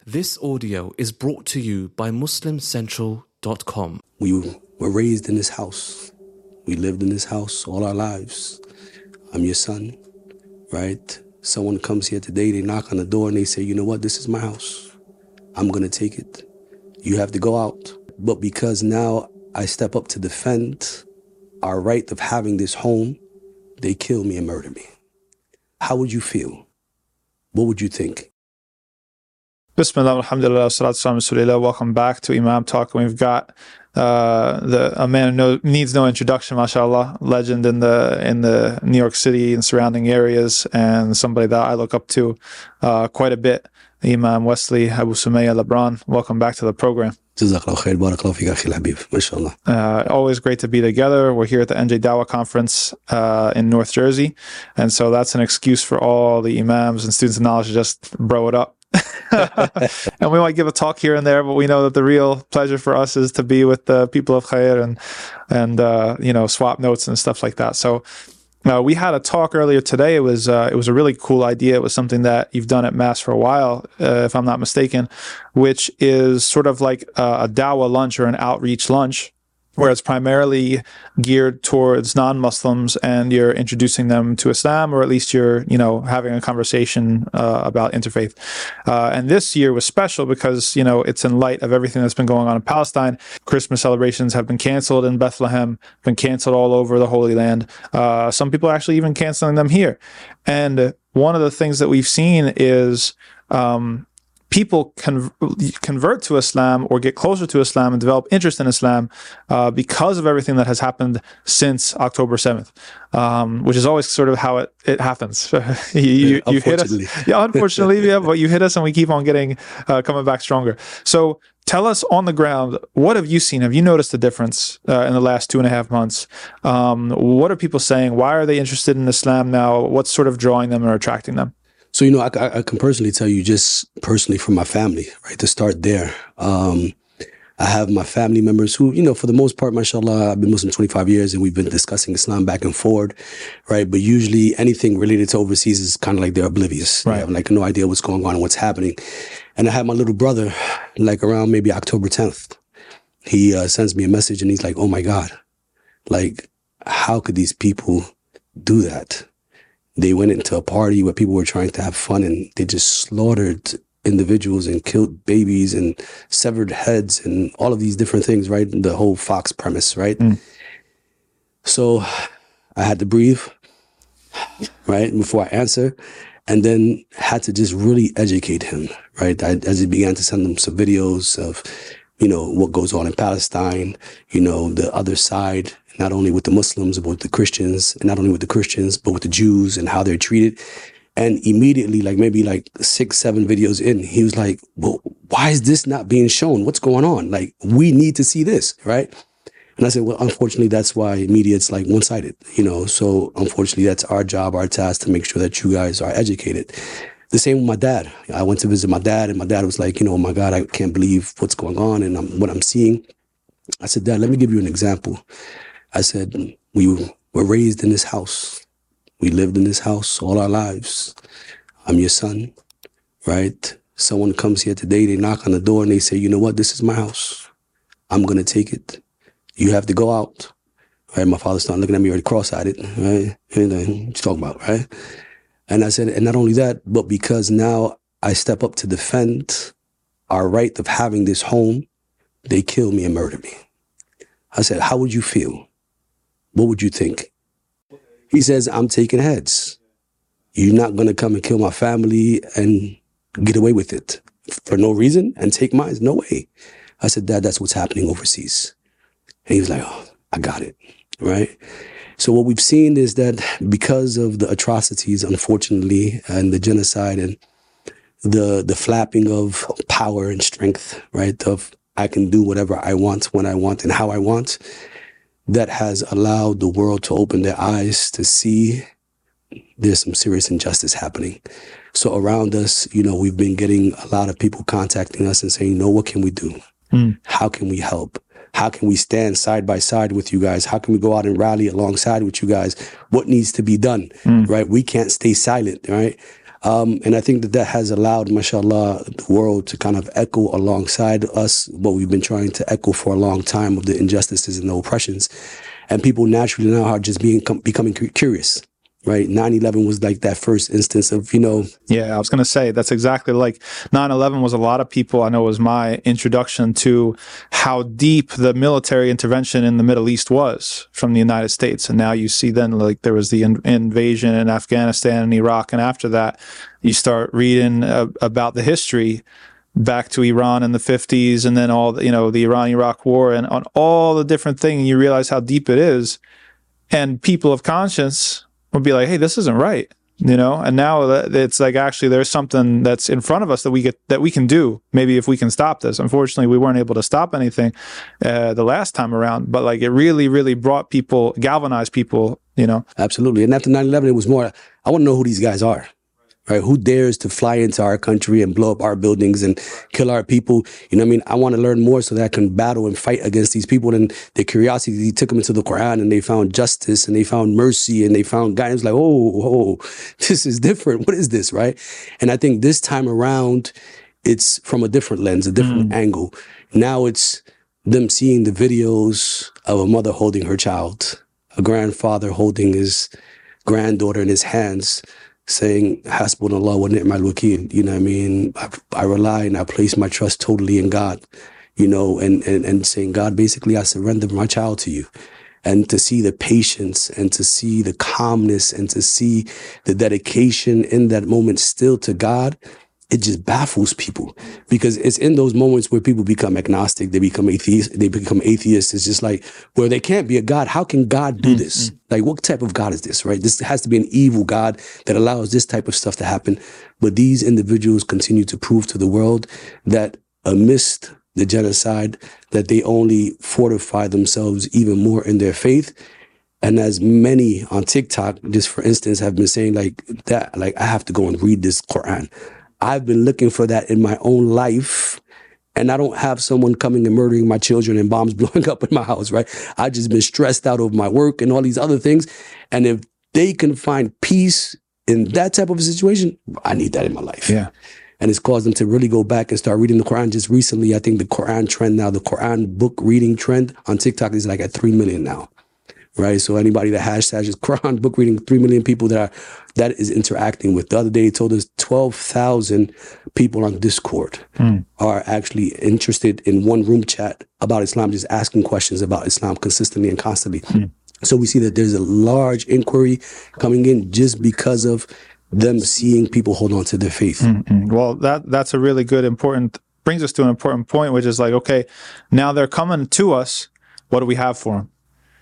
This audio is brought to you by MuslimCentral.com. We were raised in this house. We lived in this house all our lives. I'm your son, right? Someone comes here today, they knock on the door and they say, you know what, this is my house. I'm going to take it. You have to go out. But because now I step up to defend our right of having this home, they kill me and murder me. How would you feel? What would you think? Bismillah, alhamdulillah, salatu salam, rasulillah. Welcome back to Imam Talk. We've got a man who needs no introduction, mashallah, legend in the New York City and surrounding areas, and somebody that I look up to quite a bit, Imam Wesley Abu Sumayya Labran. Welcome back to the program. Always great to be together. We're here at the NJ Dawah Conference in North Jersey, and so that's an excuse for all the imams and students of knowledge to just bro it up. And we might give a talk here and there, but we know that the real pleasure for us is to be with the people of Khair and swap notes and stuff like that. So we had a talk earlier today. It was a really cool idea. It was something that you've done at Mass for a while, if I'm not mistaken, which is sort of like a dawah lunch or an outreach lunch, where it's primarily geared towards non-Muslims and you're introducing them to Islam, or at least you're, having a conversation about interfaith. And this year was special because, it's in light of everything that's been going on in Palestine. Christmas celebrations have been canceled in Bethlehem, been canceled all over the Holy Land. Some people are actually even canceling them here. And one of the things that we've seen is people convert to Islam or get closer to Islam and develop interest in Islam because of everything that has happened since October 7th, which is always sort of how it happens. you hit us. Yeah, unfortunately, yeah, but you hit us and we keep on coming back stronger. So tell us on the ground, what have you seen? Have you noticed a difference in the last 2.5 months? What are people saying? Why are they interested in Islam now? What's sort of drawing them or attracting them? So, I can personally tell you, just personally from my family, right, to start there. I have my family members who, for the most part, mashallah, I've been Muslim 25 years and we've been discussing Islam back and forward, right? But usually anything related to overseas is kind of like they're oblivious. Right. They have like no idea what's going on and what's happening. And I had my little brother, like around maybe October 10th. He sends me a message and he's like, oh my God, like, how could these people do that? They went into a party where people were trying to have fun and they just slaughtered individuals and killed babies and severed heads and all of these different things, right? The whole Fox premise, right? So I had to breathe, right, before I answer, and then had to just really educate him, right? As he began to send him some videos of, what goes on in Palestine, the other side, not only with the Muslims, but with the Christians, and not only with the Christians, but with the Jews and how they're treated. And immediately, maybe 6-7 videos in, he was like, well, why is this not being shown? What's going on? Like, we need to see this, right? And I said, well, unfortunately, that's why media, it's like one-sided, so unfortunately, that's our job, our task to make sure that you guys are educated. The same with my dad. I went to visit my dad and my dad was like, oh my God, I can't believe what's going on and what I'm seeing. I said, Dad, let me give you an example. I said, we were raised in this house. We lived in this house all our lives. I'm your son, right? Someone comes here today, they knock on the door and they say, you know what, this is my house. I'm going to take it. You have to go out, right? My father started looking at me already cross-eyed, right? What you talking about, right? And I said, and not only that, but because now I step up to defend our right of having this home, they kill me and murder me. I said, how would you feel? What would you think? He says, I'm taking heads. You're not going to come and kill my family and get away with it for no reason and take mine? No way. I said, Dad, that's what's happening overseas. And he was like, oh, I got it, right? So what we've seen is that because of the atrocities, unfortunately, and the genocide and the flapping of power and strength, right, of I can do whatever I want, when I want, and how I want, that has allowed the world to open their eyes to see there's some serious injustice happening. So around us, we've been getting a lot of people contacting us and saying, what can we do? How can we help? How can we stand side by side with you guys? How can we go out and rally alongside with you guys? What needs to be done, right? We can't stay silent, right? And I think that has allowed, mashallah, the world to kind of echo alongside us what we've been trying to echo for a long time of the injustices and the oppressions. And people naturally now are just becoming curious. Right. 9/11 was like that first instance of, Yeah, I was going to say that's exactly like 9/11 was a lot of people. I know it was my introduction to how deep the military intervention in the Middle East was from the United States. And now you see then like there was the invasion in Afghanistan and Iraq. And after that, you start reading about the history back to Iran in the 50s and then all, the Iran-Iraq war and on all the different things. And you realize how deep it is. And people of conscience would be like, hey, this isn't right, and now it's like, actually there's something that's in front of us that we can do, maybe if we can stop this. Unfortunately, we weren't able to stop anything the last time around, but like it really, really galvanized people, Absolutely. And after 9/11, it was more, I want to know who these guys are. Right? Who dares to fly into our country and blow up our buildings and kill our people? I want to learn more so that I can battle and fight against these people. And the curiosity took them into the Quran and they found justice and they found mercy and they found guidance. Like, oh, this is different. What is this? Right? And I think this time around, it's from a different lens, a different angle. Now it's them seeing the videos of a mother holding her child, a grandfather holding his granddaughter in his hands, saying, Hasbunallah wa ni'mal wakil. I rely and I place my trust totally in God, and saying, God, basically, I surrender my child to you. And to see the patience and to see the calmness and to see the dedication in that moment still to God, it just baffles people, because it's in those moments where people become agnostic, they become atheists. It's just like, where there can't be a God. How can God do this? Like, what type of God is this, right? This has to be an evil God that allows this type of stuff to happen. But these individuals continue to prove to the world that amidst the genocide, that they only fortify themselves even more in their faith. And as many on TikTok, just for instance, have been saying like, I have to go and read this Quran. I've been looking for that in my own life, and I don't have someone coming and murdering my children and bombs blowing up in my house, right? I've just been stressed out over my work and all these other things. And if they can find peace in that type of a situation, I need that in my life. Yeah. And it's caused them to really go back and start reading the Quran. Just recently, I think the Quran trend now, the Quran book reading trend on TikTok is like at 3 million now. Right. So anybody that hashtags Quran book reading, 3 million people that is interacting with. The other day, he told us 12,000 people on Discord are actually interested in one room chat about Islam, just asking questions about Islam consistently and constantly. So we see that there's a large inquiry coming in just because of them seeing people hold on to their faith. Well, that's a really good, brings us to an important point, which is like, okay, now they're coming to us. What do we have for them?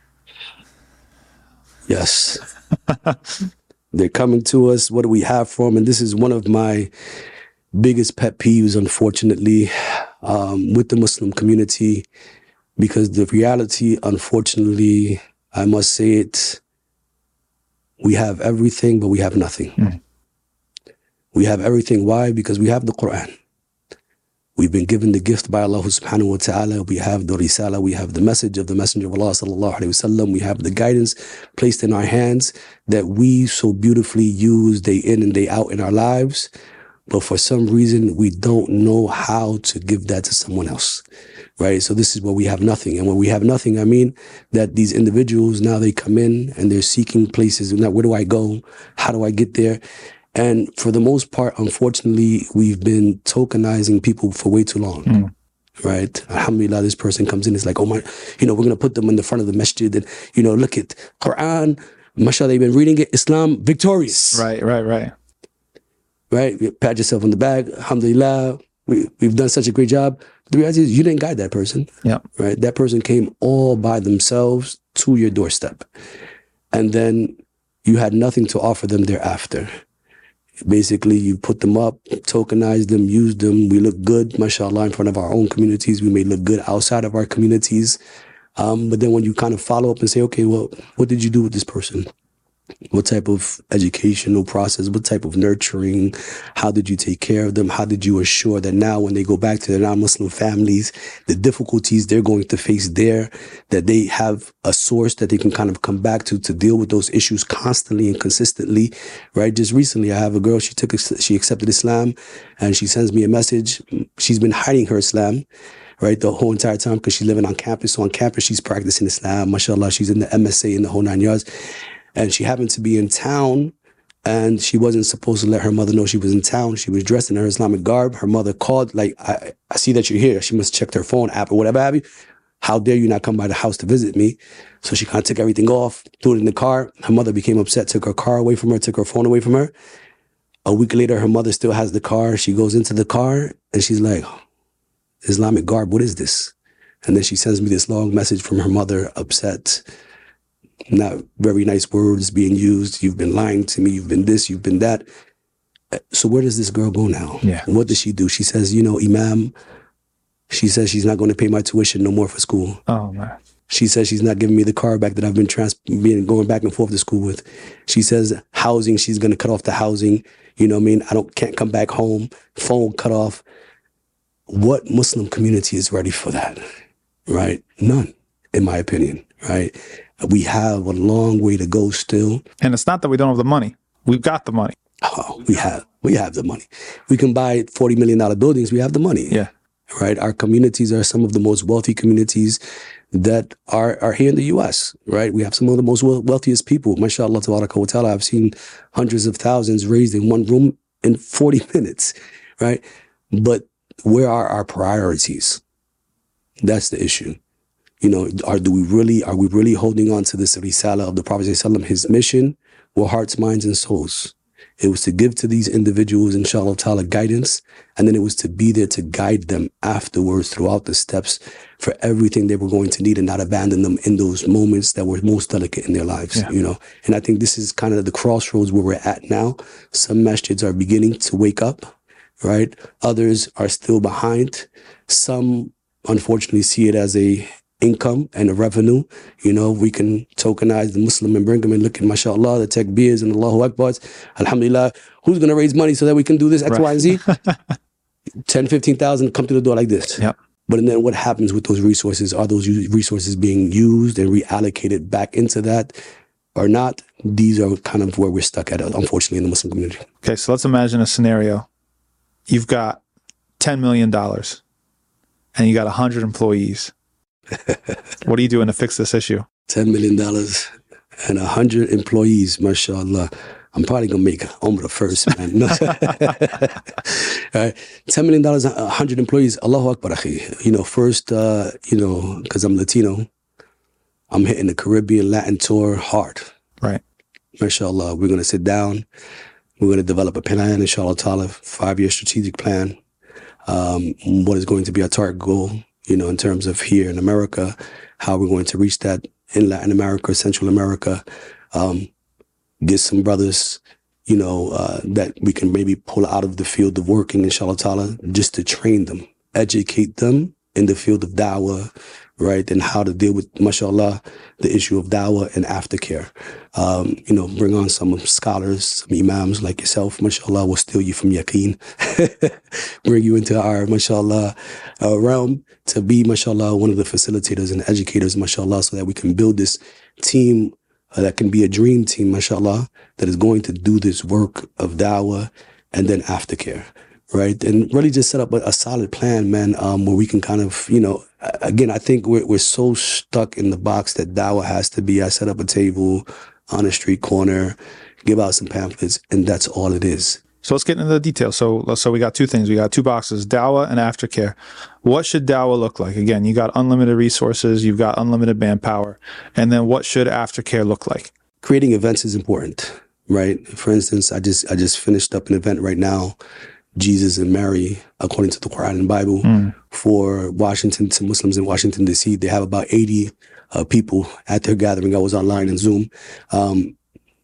Yes. They're coming to us. What do we have for them? And this is one of my biggest pet peeves, unfortunately, with the Muslim community, because the reality, unfortunately, I must say it, we have everything, but we have nothing. We have everything. Why? Because we have the Quran. We've been given the gift by Allah subhanahu wa ta'ala. We have the risala. We have the message of the Messenger of Allah sallallahu alayhi wa sallam. We have the guidance placed in our hands that we so beautifully use day in and day out in our lives. But for some reason, we don't know how to give that to someone else, right? So this is where we have nothing. And when we have nothing, I mean that these individuals, now they come in and they're seeking places. Now, where do I go? How do I get there? And for the most part, unfortunately, we've been tokenizing people for way too long, right? Alhamdulillah, this person comes in, it's like, oh my, we're going to put them in the front of the masjid and, look at Quran, mashallah, they've been reading it, Islam, victorious. Right. Right? You pat yourself on the back, alhamdulillah, we've done such a great job. The reality is you didn't guide that person, right? That person came all by themselves to your doorstep. And then you had nothing to offer them thereafter. Basically, you put them up, tokenize them, use them. We look good, mashallah, in front of our own communities. We may look good outside of our communities. But then when you kind of follow up and say, okay, well, what did you do with this person? What type of educational process, what type of nurturing, how did you take care of them? How did you assure that now when they go back to their non-Muslim families, the difficulties they're going to face there, that they have a source that they can kind of come back to deal with those issues constantly and consistently, right? Just recently, I have a girl, she accepted Islam and she sends me a message. She's been hiding her Islam, right, the whole entire time because she's living on campus. So on campus, she's practicing Islam. MashaAllah, she's in the MSA in the whole 9 yards. And she happened to be in town and she wasn't supposed to let her mother know she was in town. She was dressed in her Islamic garb. Her mother called, like, I see that you're here. She must have checked her phone app or whatever have you. How dare you not come by the house to visit me? So she kind of took everything off, threw it in the car. Her mother became upset, took her car away from her, took her phone away from her. A week later, her mother still has the car. She goes into the car and she's like, Islamic garb, what is this? And then she sends me this long message from her mother, upset. Not very nice words being used. You've been lying to me. You've been this, you've been that. So where does this girl go now? Yeah. What does she do? She says, Imam, she says she's not going to pay my tuition no more for school. Oh, man. She says she's not giving me the car back that I've been going back and forth to school with. She says housing, she's going to cut off the housing. You know what I mean? Can't come back home. Phone cut off. What Muslim community is ready for that? Right? None, in my opinion. Right? We have a long way to go still. And it's not that we don't have the money. We've got the money. Oh, we have the money. We can buy $40 million buildings. We have the money. Yeah. Right. Our communities are some of the most wealthy communities that are here in the U.S. Right. We have some of the most wealthiest people. MashaAllah, tabaraka wa ta'ala. I've seen hundreds of thousands raised in one room in 40 minutes. Right. But where are our priorities? That's the issue. Are we really holding on to this risala of the Prophet ﷺ, his mission, with hearts, minds, and souls? It was to give to these individuals, inshallah ta'ala, guidance, and then it was to be there to guide them afterwards throughout the steps for everything they were going to need and not abandon them in those moments that were most delicate in their lives, And I think this is kind of the crossroads where we're at now. Some masjids are beginning to wake up, right? Others are still behind. Some, unfortunately, see it as a income and a revenue. We can tokenize the Muslim and bring them and look at, mashallah, the takbirs and Allahu Akbars. Alhamdulillah, who's going to raise money so that we can do this X, Y, and Z? 10, 15,000 come through the door like this. Yep. But then what happens with those resources? Are those resources being used and reallocated back into that or not? These are kind of where we're stuck at, unfortunately, in the Muslim community. Okay, so let's imagine a scenario. You've got $10 million and you got 100 employees. What are you doing to fix this issue? $10 million and 100 employees, mashallah. I'm probably going to make Umrah first, man. No. All right. $10 million, 100 employees. Allahu Akbar, akhi. First, because I'm Latino, I'm hitting the Caribbean Latin tour hard. Right. Mashallah. We're going to sit down. We're going to develop a plan, inshallah ta'ala, 5-year strategic plan. What is going to be our target goal? In terms of here in America, how we're going to reach that in Latin America, Central America, get some brothers, that we can maybe pull out of the field of working, inshallah ta'ala, just to train them, educate them in the field of da'wah, right? And how to deal with, mashallah, the issue of da'wah and aftercare. Bring on some scholars, some imams like yourself, mashallah, will steal you from yaqeen, bring you into our, mashallah, realm to be, mashallah, one of the facilitators and educators, mashallah, so that we can build this team that can be a dream team, mashallah, that is going to do this work of da'wah and then aftercare, right? And really just set up a solid plan, man, where we can kind of, again, I think we're so stuck in the box that da'wah has to be, I set up a table on a street corner, give out some pamphlets, and that's all it is. So let's get into the details. So we got two things. We got 2 boxes, da'wah and aftercare. What should da'wah look like? Again, you got unlimited resources, you've got unlimited manpower. And then what should aftercare look like? Creating events is important, right? For instance, I just finished up an event right now, Jesus and Mary, according to the Quran and Bible, for Washington, to Muslims in Washington, D.C. They have about 80 people at their gathering. I was online on Zoom.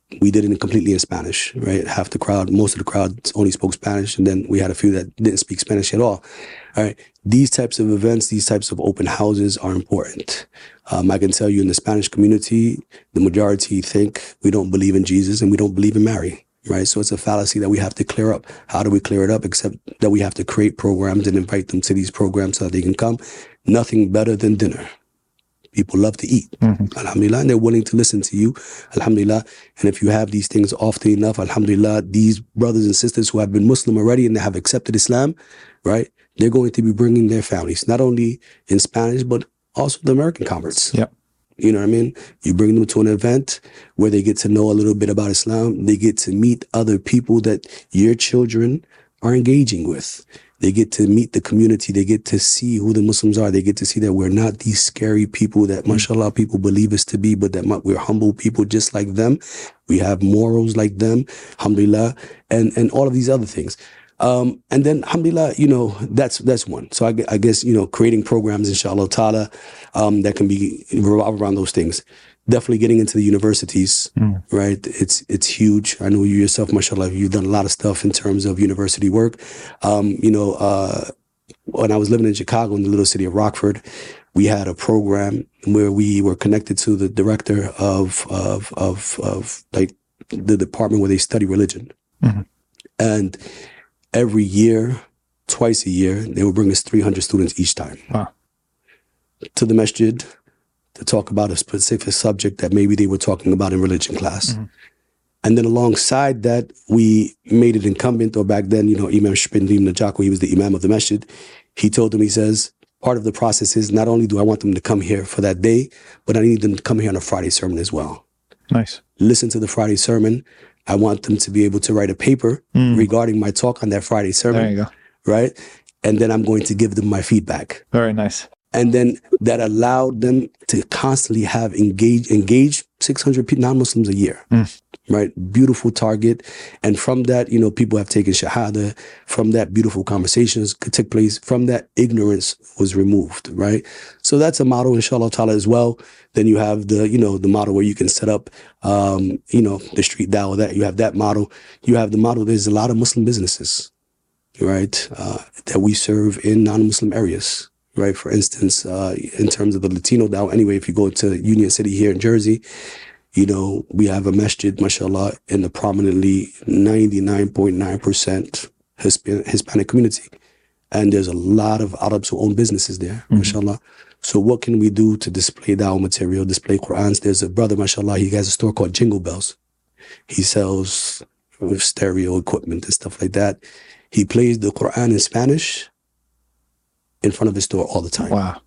we did it completely in Spanish, right? Half the crowd, most of the crowd only spoke Spanish, and then we had a few that didn't speak Spanish at all. All right. These types of events, these types of open houses are important. I can tell you in the Spanish community, the majority think we don't believe in Jesus and we don't believe in Mary, right? So it's a fallacy that we have to clear up. How do we clear it up? Except that we have to create programs and invite them to these programs so that they can come. Nothing better than dinner. People love to eat, alhamdulillah, and they're willing to listen to you, alhamdulillah. And if you have these things often enough, alhamdulillah, these brothers and sisters who have been Muslim already and have accepted Islam, right, they're going to be bringing their families, not only in Spanish, but also the American converts. Yep. You know what I mean? You bring them to an event where they get to know a little bit about Islam. They get to meet other people that your children are engaging with. They get to meet the community. They get to see who the Muslims are. They get to see that we're not these scary people that, mashallah, people believe us to be, but that we're humble people just like them. We have morals like them, alhamdulillah, and all of these other things. And then, alhamdulillah, you know, that's one. So I guess, you know, creating programs, inshallah ta'ala, that can be revolve around those things. Definitely getting into the universities, right? It's huge. I know you yourself, mashallah, you've done a lot of stuff in terms of university work. You know, when I was living in Chicago in the little city of Rockford, we had a program where we were connected to the director of like the department where they study religion. And every year, twice a year, they would bring us 300 students each time to the masjid, to talk about a specific subject that maybe they were talking about in religion class. And then alongside that, we made it incumbent, or back then, you know, Imam Shpindli Najako, he was the imam of the masjid. He told them, he says, part of the process is not only do I want them to come here for that day, but I need them to come here on a Friday sermon as well. Nice. Listen to the Friday sermon. I want them to be able to write a paper regarding my talk on that Friday sermon. There you go. Right? And then I'm going to give them my feedback. Very nice. And then that allowed them to constantly have engage 600 non-Muslims a year, right? Beautiful target. And from that, you know, people have taken shahada. From that, beautiful conversations could take place. From that, ignorance was removed, right? So that's a model, inshallah ta'ala, as well. Then you have the, you know, the model where you can set up, you know, the street dawah, that you have that model. You have the model, there's a lot of Muslim businesses, right? That we serve in non-Muslim areas. Right, for instance, in terms of the Latino dawah, anyway, if you go to Union City here in Jersey, you know, we have a masjid, mashallah, in the prominently 99.9% Hispanic community. And there's a lot of Arabs who own businesses there, mashallah. So what can we do to display dawah material, display Qur'ans? There's a brother, mashallah, he has a store called Jingle Bells. He sells stereo equipment and stuff like that. He plays the Qur'an in Spanish in front of his store all the time. Wow.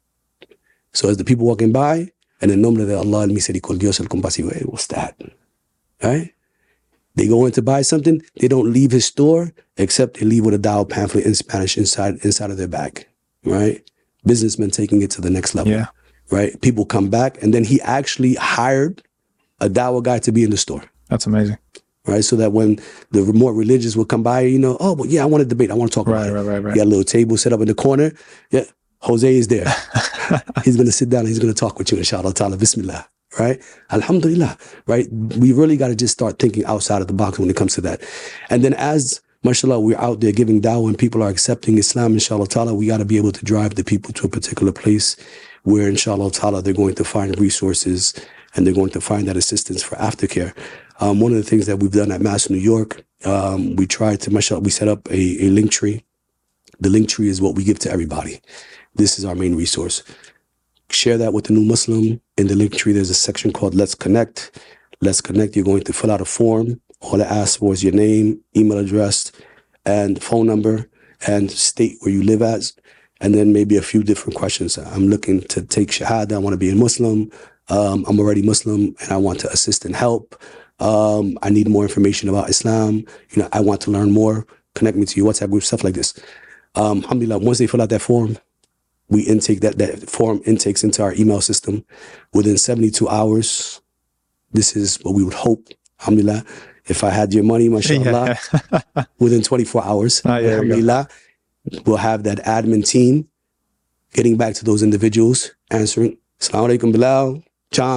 So as the people walking by, and in nombre de Allah el misericordioso el compasivo, what's that? Right? They go in to buy something, they don't leave his store, except they leave with a dawah pamphlet in Spanish inside of their bag. Right? Businessmen taking it to the next level. Yeah. Right? People come back, and then he actually hired a dawah guy to be in the store. That's amazing. Right, so that when the more religious will come by, you know, oh, but yeah, I want to debate. I want to talk about it. Right. You got a little table set up in the corner. Yeah, Jose is there. He's going to sit down and he's going to talk with you, inshallah ta'ala. Bismillah. Right? Alhamdulillah. Right? We really got to just start thinking outside of the box when it comes to that. And then as, mashallah, we're out there giving dawah and people are accepting Islam, inshallah ta'ala, we got to be able to drive the people to a particular place where, inshallah ta'ala, they're going to find resources and they're going to find that assistance for aftercare. One of the things that we've done at Mass New York, we tried to, mashallah, we set up a link tree. The link tree is what we give to everybody. This is our main resource. Share that with the new Muslim. In the link tree, there's a section called Let's Connect. Let's Connect, you're going to fill out a form. All it asks for is your name, email address, and phone number, and state where you live at. And then maybe a few different questions. I'm looking to take Shahada. I want to be a Muslim. I'm already Muslim, and I want to assist and help. I need more information about Islam. You know, I want to learn more. Connect me to your WhatsApp group, stuff like this. Alhamdulillah, once they fill out that form, we intake that form intakes into our email system. Within 72 hours, this is what we would hope. Alhamdulillah, if I had your money, mashallah, within 24 hours, alhamdulillah, we'll have that admin team getting back to those individuals, answering, Assalamu alaikum, Bilal, John,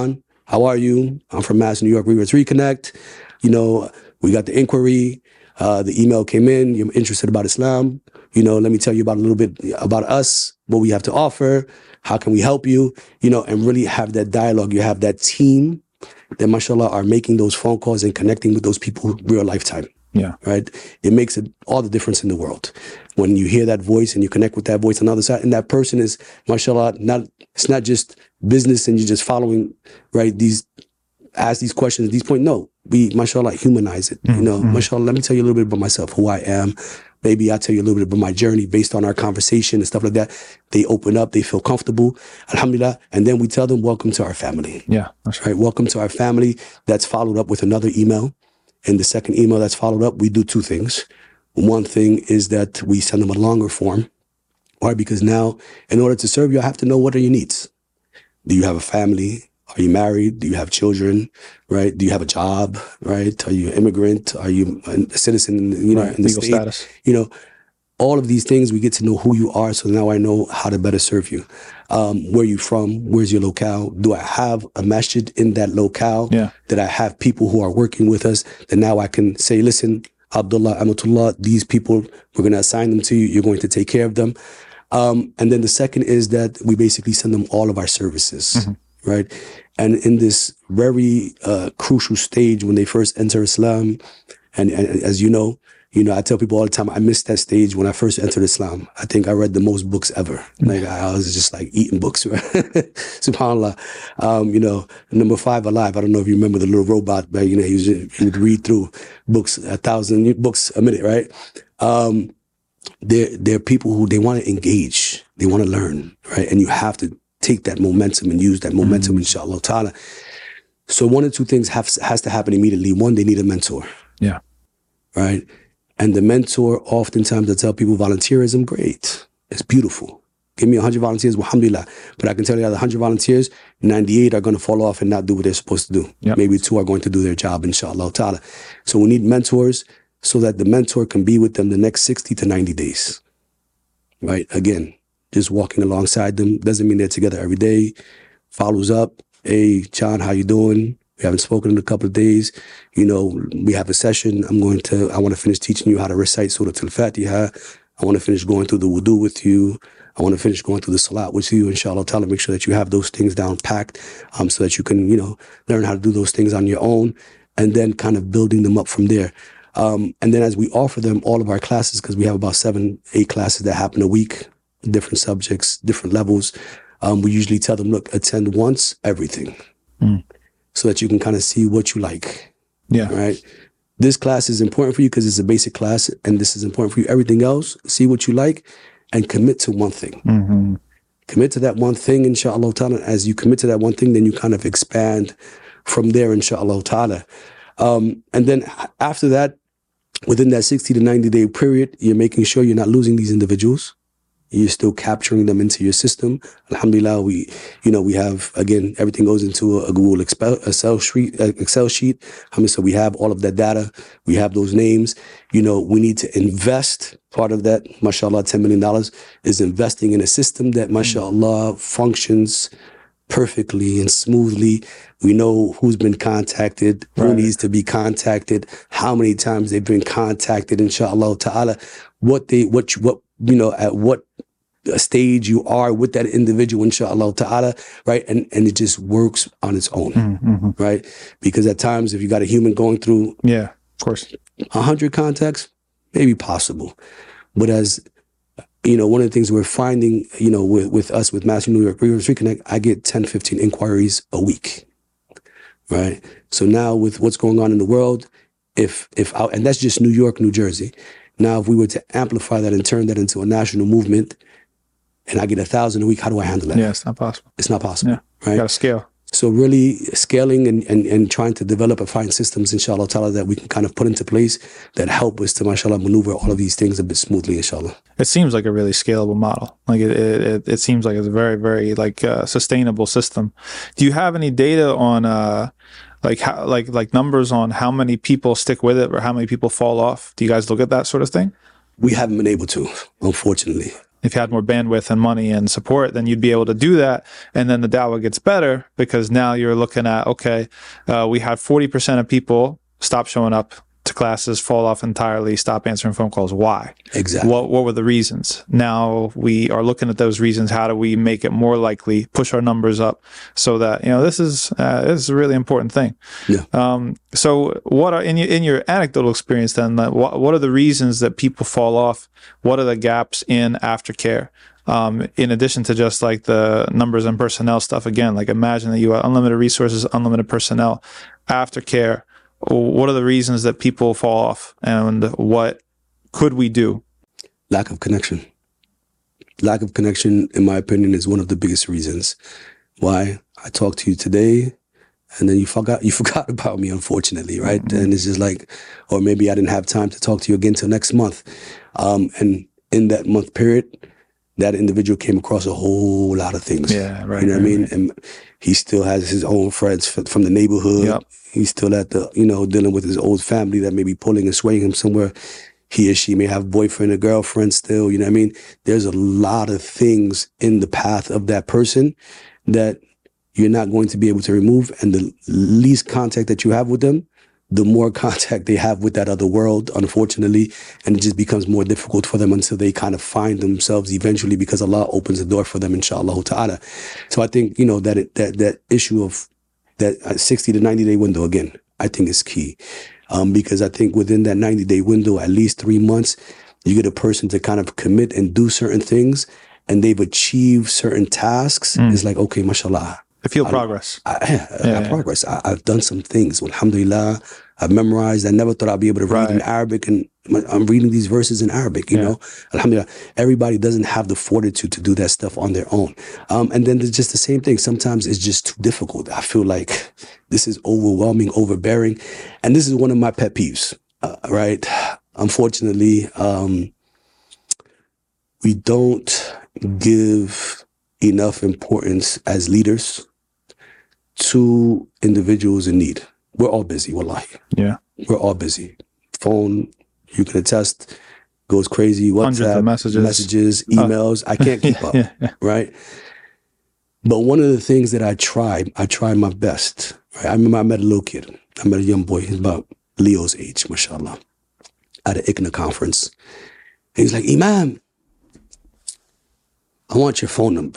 how are you? I'm from Mass New York Readers Reconnect. You know, we got the inquiry. The email came in. You're interested about Islam. You know, let me tell you about a little bit about us, what we have to offer. How can we help you? You know, and really have that dialogue. You have that team that, mashallah, are making those phone calls and connecting with those people real lifetime. Yeah. Right. It makes it all the difference in the world when you hear that voice and you connect with that voice on the other side. And that person is, mashallah, it's not just business and you're just following, right? Ask these questions at these points. No, we, mashallah, humanize it. You know, mashallah, let me tell you a little bit about myself, who I am. Maybe I'll tell you a little bit about my journey based on our conversation and stuff like that. They open up, they feel comfortable, alhamdulillah. And then we tell them, welcome to our family. Yeah. That's right. Welcome to our family. That's followed up with another email. And the second email that's followed up, we do two things. One thing is that we send them a longer form. Why? Because now, in order to serve you, I have to know what are your needs. Do you have a family? Are you married? Do you have children? Right? Do you have a job? Right? Are you an immigrant? Are you a citizen? You know, right. in the Legal state? Status. You know, all of these things, we get to know who you are. So now I know how to better serve you. Where you from? Where's your locale? Do I have a masjid in that locale? Yeah. That I have people who are working with us? That now I can say, listen, Abdullah, Amatullah, these people, we're going to assign them to you. You're going to take care of them. And then the second is that we basically send them all of our services, right? And in this very crucial stage when they first enter Islam, and as you know, I tell people all the time, I missed that stage when I first entered Islam. I think I read the most books ever. Like I was just like eating books, right? SubhanAllah. Number 5 alive. I don't know if you remember the little robot, but he would read through books, 1,000 books a minute, right? They're people who they want to engage, they want to learn, right? And you have to take that momentum and use that momentum, inshallah ta'ala. So one or two things has to happen immediately. One, they need a mentor. Yeah. Right? And the mentor, oftentimes I tell people volunteerism, great. It's beautiful. Give me 100 volunteers, alhamdulillah. But I can tell you out of 100 volunteers, 98 are going to fall off and not do what they're supposed to do. Yep. Maybe 2 are going to do their job, inshallah ta'ala. So we need mentors so that the mentor can be with them the next 60 to 90 days. Right? Again, just walking alongside them doesn't mean they're together every day. Follows up. Hey, John, how you doing? We haven't spoken in a couple of days. We have a session. I want to finish teaching you how to recite Surah Al-Fatiha. I want to finish going through the wudu with you. I want to finish going through the salat with you, inshallah ta'ala. Make sure that you have those things down packed, so that you can, learn how to do those things on your own, and then kind of building them up from there. And then as we offer them all of our classes, because we have about 7-8 classes that happen a week, different subjects, different levels, we usually tell them, look, attend once, everything. So that you can kind of see what you like. Yeah. Right. This class is important for you because it's a basic class, and this is important for you. Everything else, see what you like and commit to one thing. Commit to that one thing, inshallah ta'ala. As you commit to that one thing, then you kind of expand from there, inshallah ta'ala. And then after that, within that 60 to 90 day period, you're making sure you're not losing these individuals. You're still capturing them into your system. Alhamdulillah, we have, again, everything goes into a Google Excel sheet. So we have all of that data. We have those names. We need to invest. Part of that, mashallah, $10 million is investing in a system that, mashallah, functions perfectly and smoothly. We know who's been contacted, who needs to be contacted, how many times they've been contacted, inshallah ta'ala, at what stage you are with that individual, inshallah ta'ala, right? And it just works on its own, right? Because at times, if you got a human going through, yeah, of course, 100 contacts, maybe possible. But as one of the things we're finding, with us, with Mass New York Readers Reconnect, I get 10, 15 inquiries a week, right? So now with what's going on in the world, and that's just New York, New Jersey. Now, if we were to amplify that and turn that into a national movement, and I get 1,000 a week, how do I handle that? Yeah, it's not possible. It's not possible, right? You got to scale. So really scaling and trying to develop and find systems, inshallah ta'ala, that we can kind of put into place that help us to, mashallah, maneuver all of these things a bit smoothly, inshallah. It seems like a really scalable model. Like it seems like it's a very, very sustainable system. Do you have any data on like numbers on how many people stick with it or how many people fall off? Do you guys look at that sort of thing? We haven't been able to, unfortunately. if you had more bandwidth and money and support, then you'd be able to do that. And then the dawah gets better because now you're looking at, okay, we had 40% of people stop showing up to classes, fall off entirely, stop answering phone calls. Why? Exactly. What were the reasons? Now we are looking at those reasons. How do we make it more likely, push our numbers up so that, this is a really important thing. Yeah. So what are, in your anecdotal experience then, what are the reasons that people fall off? What are the gaps in aftercare? In addition to just like the numbers and personnel stuff, again, like imagine that you have unlimited resources, unlimited personnel, aftercare. What are the reasons that people fall off, and what could we do? Lack of connection. Lack of connection, in my opinion, is one of the biggest reasons why I talked to you today, and then you forgot about me, unfortunately, right? Mm-hmm. And it's just like, or maybe I didn't have time to talk to you again till next month. And in that month period, that individual came across a whole lot of things. Yeah, right. You know what I mean? And he still has his own friends from the neighborhood. Yep. He's still at the, dealing with his old family that may be pulling and swaying him somewhere. He or she may have a boyfriend or girlfriend still, you know what I mean? There's a lot of things in the path of that person that you're not going to be able to remove. And the least contact that you have with them, the more contact they have with that other world, unfortunately, and it just becomes more difficult for them until they kind of find themselves eventually, because Allah opens the door for them, inshallah ta'ala. So I think, that issue of that 60 to 90 day window, again, I think is key. Because I think within that 90-day window, at least 3 months, you get a person to kind of commit and do certain things, and they've achieved certain tasks. It's like, okay, mashallah. I feel progress. I progress. I've done some things. Alhamdulillah. I've memorized. I never thought I'd be able to read in Arabic, and I'm reading these verses in Arabic, you know. Alhamdulillah. Everybody doesn't have the fortitude to do that stuff on their own. And then there's just the same thing. Sometimes it's just too difficult. I feel like this is overwhelming, overbearing. And this is one of my pet peeves, right? Unfortunately, we don't give enough importance as leaders to individuals in need. We're all busy, wallahi. Yeah. We're all busy. Phone, you can attest, goes crazy. WhatsApp, hundreds of messages, emails. I can't keep up, right? But one of the things that I try my best. Right? I remember I met a little kid. I met a young boy. He's about Leo's age, mashallah, at an ICNA conference. And he's like, Imam, I want your phone number.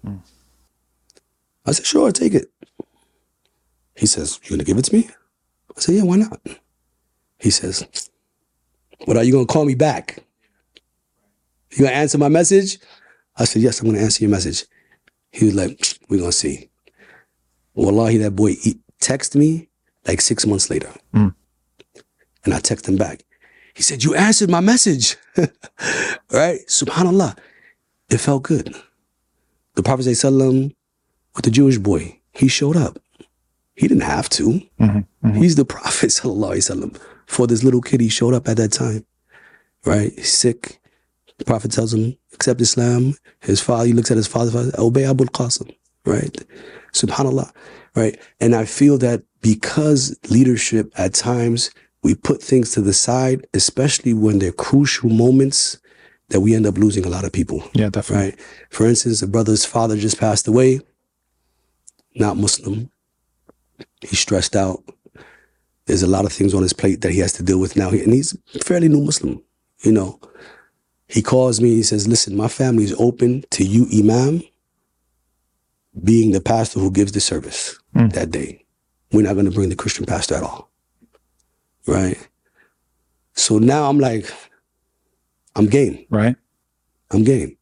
I said, sure, take it. He says, you gonna give it to me? I said, yeah, why not? He says, what, are you gonna call me back? You gonna answer my message? I said, yes, I'm gonna answer your message. He was like, we're gonna see. Wallahi, that boy texted me like 6 months later. And I texted him back. He said, you answered my message. Right? Subhanallah. It felt good. The Prophet ﷺ with the Jewish boy, he showed up. He didn't have to. He's the Prophet ﷺ. For this little kid, he showed up at that time. Right? He's sick. The Prophet tells him, accept Islam. His father, he looks at his father, obey Abul Qasim. Right? Subhanallah. Right? And I feel that because leadership at times, we put things to the side, especially when they're crucial moments, that we end up losing a lot of people. Yeah, definitely. Right? For instance, a brother's father just passed away, not Muslim. He's stressed out. There's a lot of things on his plate that he has to deal with now. And he's a fairly new Muslim, you know. He calls me, he says, listen, my family is open to you, Imam, being the pastor who gives the service that day. We're not going to bring the Christian pastor at all. Right? So now I'm like, I'm game. Right. I'm game.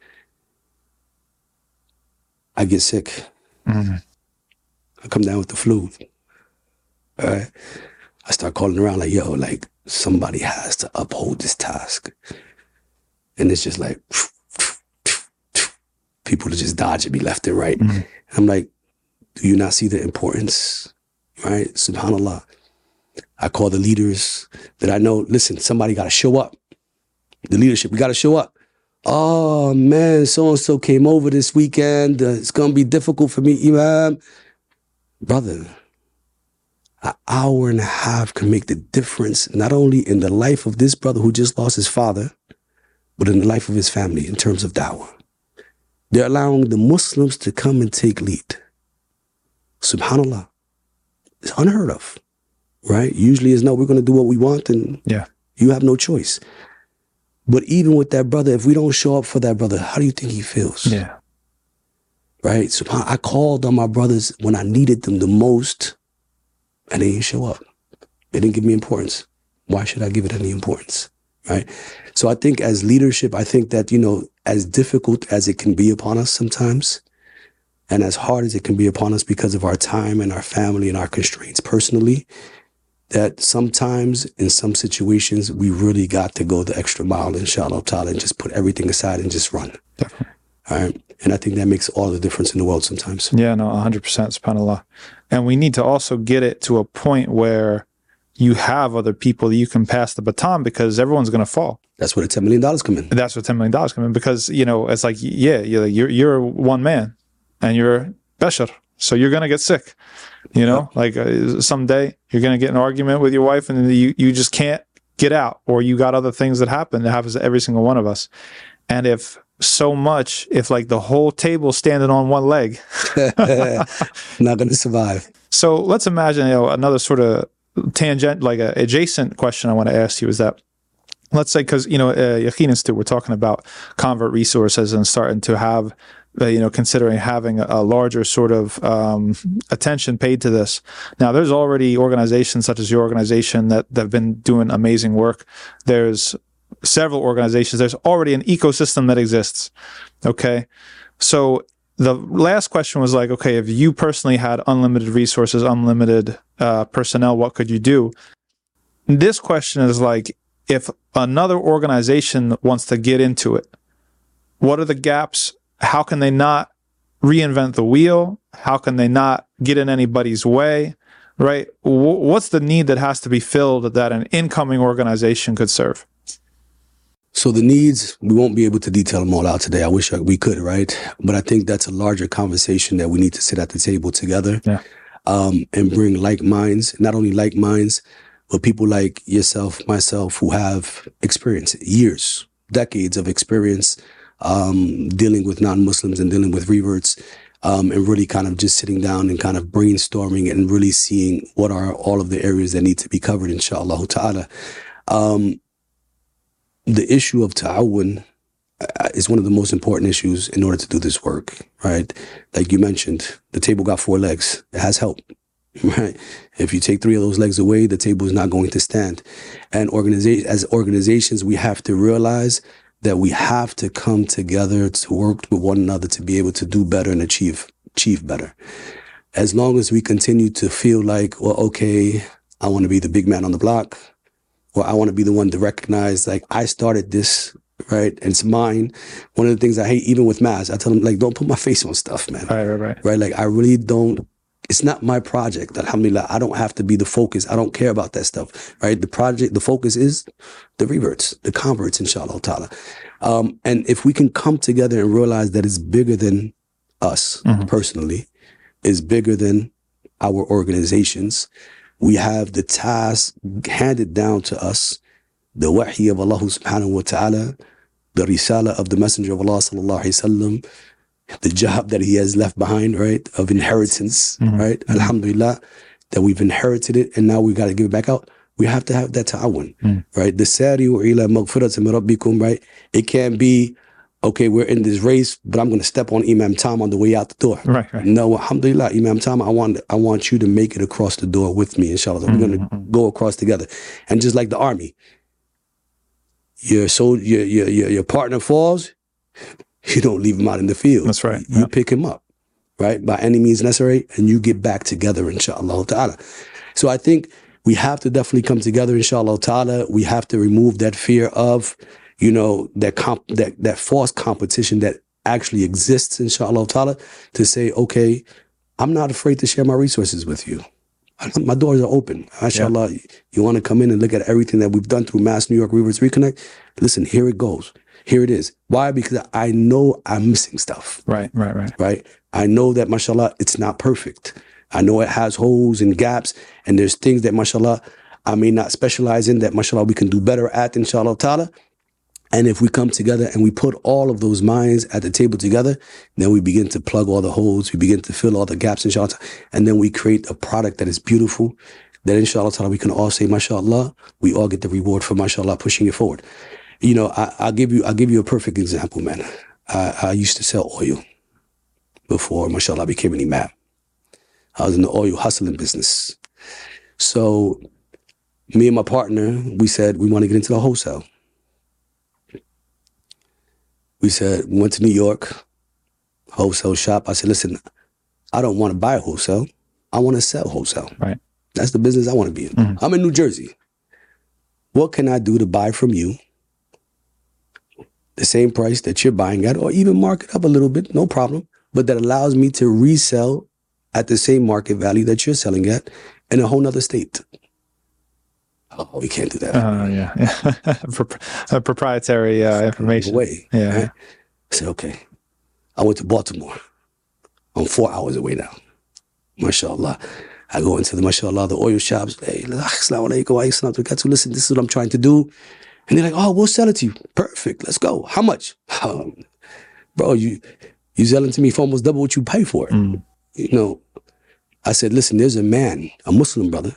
I get sick. I come down with the flu. All right. I start calling around like, yo, like somebody has to uphold this task. And it's just like, people are just dodging me left and right. And I'm like, do you not see the importance? Right? Subhanallah. I call the leaders that I know, listen, somebody got to show up. The leadership, we got to show up. Oh, man, so-and-so came over this weekend. It's going to be difficult for me, Imam. Brother, an hour and a half can make the difference, not only in the life of this brother who just lost his father, but in the life of his family in terms of da'wah. They're allowing the Muslims to come and take lead. Subhanallah. It's unheard of, right? Usually it's no, we're going to do what we want and you have no choice. But even with that brother, if we don't show up for that brother, how do you think he feels? Yeah. Right? So I called on my brothers when I needed them the most and they didn't show up. They didn't give me importance. Why should I give it any importance? Right? So I think as leadership, I think that, as difficult as it can be upon us sometimes, and as hard as it can be upon us because of our time and our family and our constraints personally, that sometimes in some situations, we really got to go the extra mile, inshallah ta'ala, and just put everything aside and just run. Definitely. All right. And I think that makes all the difference in the world sometimes. Yeah, no, 100%, subhanAllah. And we need to also get it to a point where you have other people that you can pass the baton, because everyone's going to fall. That's where the $10 million come in. That's where $10 million come in, because, it's like, you're one man and you're bashar. So you're going to get sick, like someday you're going to get in an argument with your wife and you just can't get out, or you got other things that happen. That happens to every single one of us. And if like the whole table standing on one leg, not going to survive. So let's imagine, another sort of tangent, like a adjacent question I want to ask you is that, let's say, because, Yaqeen and Stu, we're talking about convert resources and starting to have, considering having a larger sort of attention paid to this. Now, there's already organizations such as your organization that have been doing amazing work. There's several organizations. There's already an ecosystem that exists. Okay. So the last question was like, okay, if you personally had unlimited resources, unlimited personnel, what could you do? This question is like, if another organization wants to get into it, what are the gaps? How can they not reinvent the wheel? How can they not get in anybody's way? Right? What's the need that has to be filled that an incoming organization could serve? So the needs, we won't be able to detail them all out today. I wish we could, right? But I think that's a larger conversation that we need to sit at the table together and bring like minds, not only like minds, but people like yourself, myself, who have experience, years, decades of experience dealing with non-Muslims and dealing with reverts, and really kind of just sitting down and kind of brainstorming and really seeing what are all of the areas that need to be covered, inshallah ta'ala. The issue of ta'awun is one of the most important issues in order to do this work, right? Like you mentioned, the table got 4 legs. It has help, right? If you take 3 of those legs away, the table is not going to stand. And as organizations, we have to realize that we have to come together to work with one another to be able to do better and achieve better. As long as we continue to feel like, well, okay, I want to be the big man on the block, or I want to be the one to recognize, like, I started this, right? And it's mine. One of the things I hate, even with mass, I tell them, like, don't put my face on stuff, man. Right? Like, I really don't, it's not my project. Alhamdulillah, I don't have to be the focus. I don't care about that stuff, right? The focus is the reverts, the converts, inshallah ta'ala. And if we can come together and realize that it's bigger than us personally, is bigger than our organizations, we have the task handed down to us, the wahy of Allah subhanahu wa ta'ala, the risala of the Messenger of Allah sallallahu alayhi wasallam, the job that he has left behind, right, of inheritance, right? Alhamdulillah, that we've inherited it and now we got to give it back out. We have to have that ta'awun, right? The sari'u ila maghfiratin min rabbikum, right? It can't be, okay, we're in this race, but I'm going to step on Imam Tom on the way out the door. Right. No, alhamdulillah, Imam Tom, I want you to make it across the door with me, inshallah. We're going to go across together. And just like the army, your partner falls, you don't leave him out in the field. That's right. You pick him up, right? By any means necessary, and you get back together, inshallah ta'ala. So I think we have to definitely come together, inshallah ta'ala. We have to remove that fear of, that false competition that actually exists, inshallah ta'ala, to say, okay, I'm not afraid to share my resources with you. My doors are open. Inshallah, you want to come in and look at everything that we've done through Mass New York Reverts Reconnect? Listen, here it goes. Here it is. Why? Because I know I'm missing stuff. Right? I know that, mashallah, it's not perfect. I know it has holes and gaps, and there's things that, mashallah, I may not specialize in that, mashallah, we can do better at, inshallah ta'ala. And if we come together and we put all of those minds at the table together, then we begin to plug all the holes, we begin to fill all the gaps, inshallah, and then we create a product that is beautiful, that inshallah ta'ala we can all say, mashallah, we all get the reward for mashallah pushing it forward. You know, I'll give you a perfect example, man. I used to sell oil before mashallah I became an imam. I was in the oil hustling business. So me and my partner, we said we want to get into the wholesale. We said, we went to New York, wholesale shop. I said, listen, I don't want to buy wholesale. I want to sell wholesale. Right. That's the business I want to be in. I'm in New Jersey. What can I do to buy from you the same price that you're buying at, or even mark it up a little bit, no problem, but that allows me to resell at the same market value that you're selling at in a whole nother state? Oh, we can't do that. Proprietary information. Way. Yeah. Right? I said, okay. I went to Baltimore. I'm 4 hours away now. MashaAllah. I go into the, MashaAllah, the oil shops. Hey, assalamu alaikum. Listen, this is what I'm trying to do. And they're like, oh, we'll sell it to you. Perfect. Let's go. How much? Bro, you selling to me for almost double what you pay for it. You know, I said, listen, there's a man, a Muslim brother.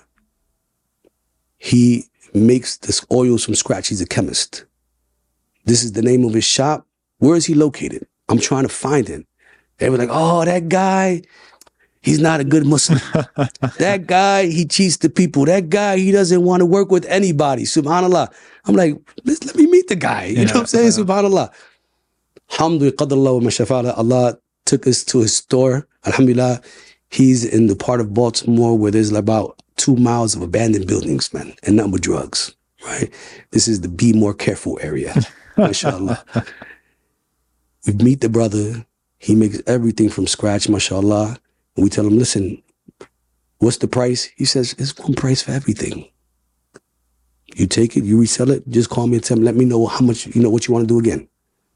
He makes this oils from scratch. He's a chemist. This is the name of his shop. Where is he located? I'm trying to find him. They were like, oh, that guy, he's not a good Muslim. That guy, he cheats the people. That guy, he doesn't want to work with anybody. Subhanallah. I'm like, let me meet the guy. You know what I'm saying? Subhanallah. Alhamdulillah, Allah took us to his store. Alhamdulillah, he's in the part of Baltimore where there's about 2 miles of abandoned buildings, man, and nothing but drugs, right? This is the be more careful area, mashallah. We meet the brother. He makes everything from scratch, mashallah. And we tell him, listen, what's the price? He says, it's one price for everything. You take it, you resell it, just call me and tell me, let me know how much, you know, what you want to do again.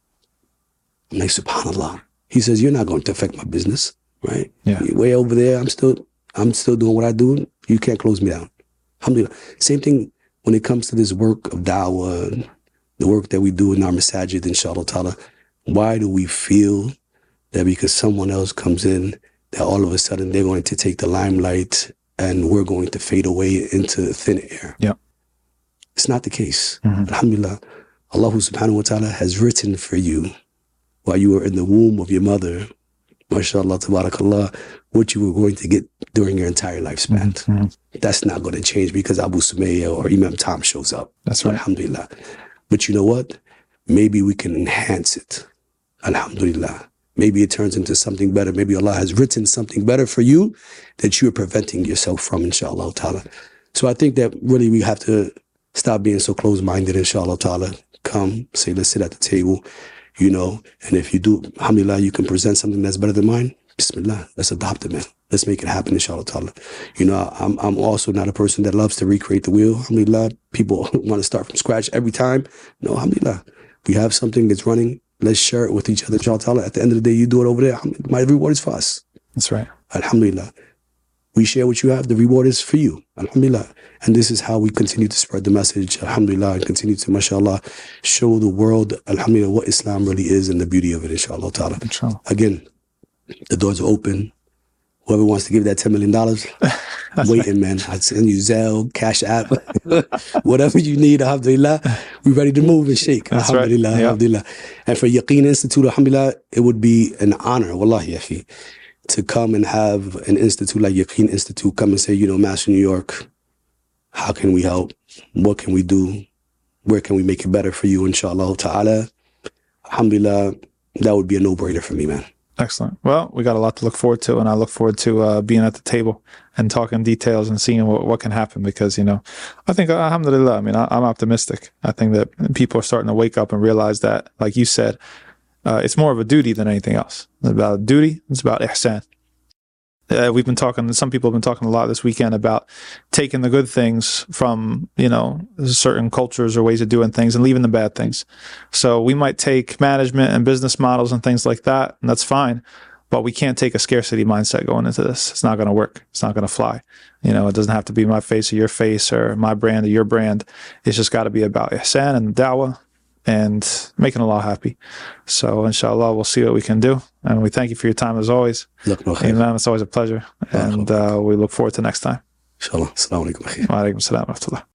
I'm like, subhanallah. He says, you're not going to affect my business, right? Yeah. You're way over there, I'm still doing what I do. You can't close me down. Alhamdulillah. Same thing when it comes to this work of da'wah, the work that we do in our masajid, inshallah ta'ala. Why do we feel that because someone else comes in, that all of a sudden they're going to take the limelight and we're going to fade away into thin air? Yeah. It's not the case. Alhamdulillah. Allah subhanahu wa ta'ala has written for you while you were in the womb of your mother, mashallah, tabarakallah, what you were going to get during your entire lifespan. That's not going to change because Abu Sumayya or Imam Tom shows up. That's right. Alhamdulillah. But you know what? Maybe we can enhance it. Alhamdulillah. Maybe it turns into something better. Maybe Allah has written something better for you that you're preventing yourself from, inshallah ta'ala. So I think that really we have to stop being so close-minded, inshallah ta'ala. Come, say, let's sit at the table, you know, and if you do, alhamdulillah, you can present something that's better than mine, bismillah, let's adopt it, man. Let's make it happen, inshallah ta'ala. You know, I'm also not a person that loves to recreate the wheel. Alhamdulillah, people want to start from scratch every time. No, alhamdulillah, we have something that's running. Let's share it with each other, inshallah ta'ala. At the end of the day, you do it over there. My reward is for us. That's right. Alhamdulillah. We share what you have. The reward is for you. Alhamdulillah. And this is how we continue to spread the message. Alhamdulillah. And continue to, mashallah, show the world, alhamdulillah, what Islam really is and the beauty of it, inshallah ta'ala. Inshallah. Again, the doors are open. Whoever wants to give that $10 million, I'm waiting, man. I'd send you Zelle, Cash App, whatever you need, alhamdulillah. We're ready to move and shake. That's alhamdulillah, right. alhamdulillah. And for Yaqeen Institute, alhamdulillah, it would be an honor, wallahi, akhi, to come and have an institute like Yaqeen Institute come and say, you know, Master New York, how can we help? What can we do? Where can we make it better for you, inshallah ta'ala? Alhamdulillah, that would be a no-brainer for me, man. Excellent. Well, we got a lot to look forward to, and I look forward to being at the table and talking details and seeing what can happen because, you know, I think, alhamdulillah, I mean, I'm optimistic. I think that people are starting to wake up and realize that, like you said, it's more of a duty than anything else. It's about duty. It's about ihsan. We've been talking, some people have been talking a lot this weekend about taking the good things from, you know, certain cultures or ways of doing things and leaving the bad things. So we might take management and business models and things like that, and that's fine. But we can't take a scarcity mindset going into this. It's not going to work. It's not going to fly. You know, it doesn't have to be my face or your face or my brand or your brand. It's just got to be about ihsan and da'wah and making Allah happy. So inshallah, we'll see what we can do. And we thank you for your time as always. Imam, it's always a pleasure. And we look forward to next time. Inshallah. Assalamu alaikum. Wa alaikum assalam wa rahmatullah.